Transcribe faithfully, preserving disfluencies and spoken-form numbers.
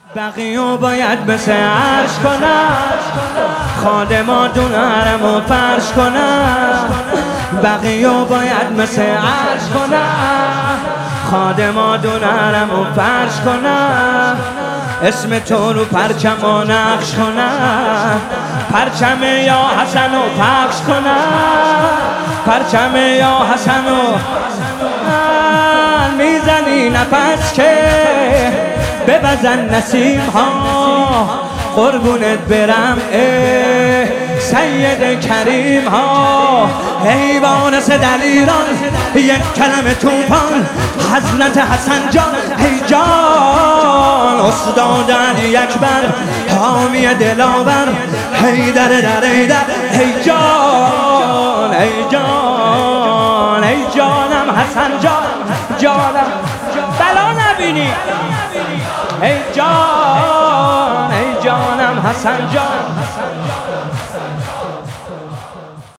بقیو باید مثل عرش کنم، خادما دونرمو فرش کنم. بقیو باید مثل عرش کنم، خادما دونرمو فرش کنم. اسم تو رو پرچمو نقش کنم، پرچم یا حسنو پخش کنم. پرچم یا حسنو میزنی نفس که ببزن نسیم ها، قربونت برم ای سید کریم ها. حیوان در ایران یک کلمه توفان، حضرت حسن جان ای جان. استاد علی اکبر حامی دلاور، حیدر در حیدر ای جان ای جان ای جانم حسن جان جانم بلا نبینی ای جان ای جانم حسن جان.